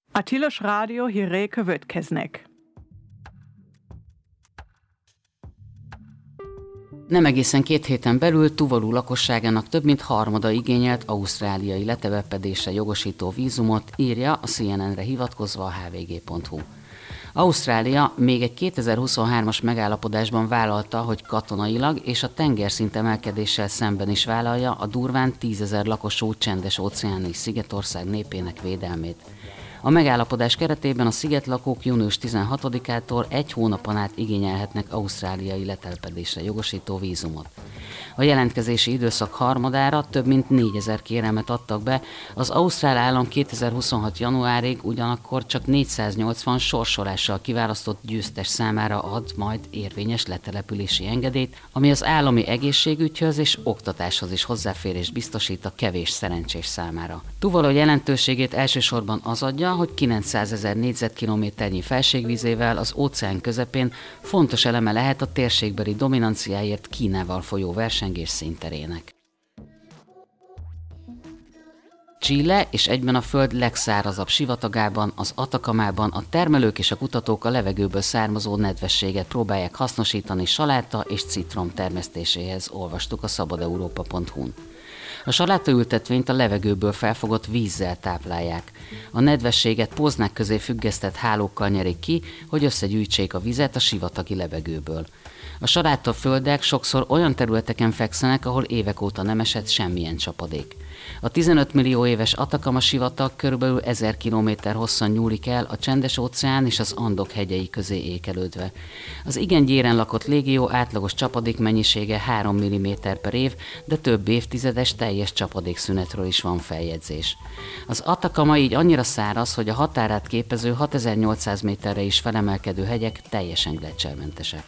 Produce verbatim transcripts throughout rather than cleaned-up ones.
A Tilos Rádió hírei következnek. Nem egészen két héten belül Tuvalu lakosságának több mint harmada igényelt ausztráliai letelepedésre jogosító vízumot, írja a cé en en-re hivatkozva a há vé gé pont hú. Ausztrália még egy kétezer-huszonhármas megállapodásban vállalta, hogy katonailag és a tengerszint emelkedéssel szemben is vállalja a durván tízezer lakosú csendes-óceáni szigetország népének védelmét. A megállapodás keretében a szigetlakók június tizenhatodikától egy hónapon át igényelhetnek ausztráliai letelepedésre jogosító vízumot. A jelentkezési időszak harmadára több mint négyezer kérelmet adtak be, az ausztrál állam kétezer-huszonhat januárig ugyanakkor csak négyszáznyolcvan sorsolással kiválasztott győztes számára ad majd érvényes letelepülési engedélyt, ami az állami egészségügyhöz és oktatáshoz is hozzáférést biztosít a kevés szerencsés számára. Tuvalu jelentőségét elsősorban az adja, hogy kilencszázezer négyzetkilométernyi felségvízével az óceán közepén fontos eleme lehet a térségbeli dominanciáért Kínával folyó versengés színterének. Chile és egyben a föld legszárazabb sivatagában, az Atacamában a termelők és a kutatók a levegőből származó nedvességet próbálják hasznosítani saláta és citrom termesztéséhez, olvastuk a szabad európa pont hú-n. A salátaültetvényt a levegőből felfogott vízzel táplálják. A nedvességet póznák közé függesztett hálókkal nyerik ki, hogy összegyűjtsék a vizet a sivatagi levegőből. A salátaföldek sokszor olyan területeken fekszenek, ahol évek óta nem esett semmilyen csapadék. A tizenöt millió éves Atacama sivatag körülbelül ezer kilométer hosszan nyúlik el a Csendes-óceán és az Andok hegyei közé ékelődve. Az igen gyéren lakott légió átlagos csapadék mennyisége három milliméter per év, de több évtizedes teljes csapadékszünetről is van feljegyzés. Az Atacama így annyira száraz, hogy a határát képező hatezer-nyolcszáz méterre is felemelkedő hegyek teljesen gleccsermentesek.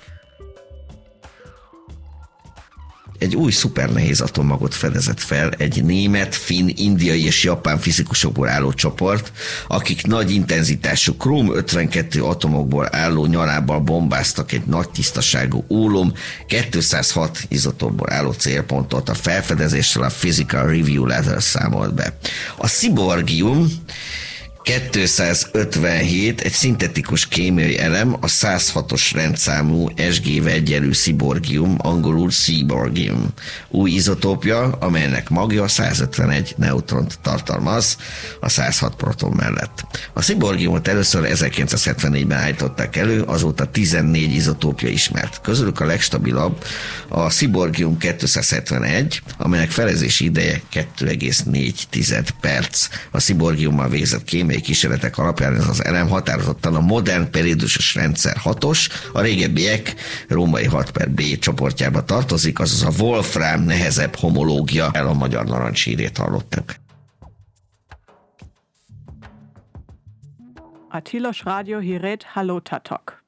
Egy új szupernehéz atommagot fedezett fel egy német, finn, indiai és japán fizikusokból álló csoport, akik nagy intenzitású króm ötvenkettő atomokból álló nyalábbal bombáztak egy nagy tisztaságú ólom kétszázhat izotópból álló célpontot. A felfedezéssel a Physical Review Letter számolt be. A sziborgium kétszázötvenhét egy szintetikus kémiai elem, a száz hatos rendszámú es gé-vel egyenlő sziborgium, angolul seaborgium. Új izotópja, amelynek magja százötvenegy neutront tartalmaz a száz hat proton mellett. A sziborgiumot először ezerkilencszázhetvennégyben állították elő, azóta tizennégy izotópja ismert. Közülük a legstabilabb a sziborgium kétszázhetvenegy, amelynek felezési ideje kettő egész négy perc. A sziborgiummal végzett kémiai kísérletek alapján ez az elem határozottan a modern periódusos rendszer hatos, a régebbiek római hat per B csoportjába tartozik, azaz a Wolfram nehezebb homológia, el a magyar narancshírét hallottak. A Tilos Rádió hírét hallottatok.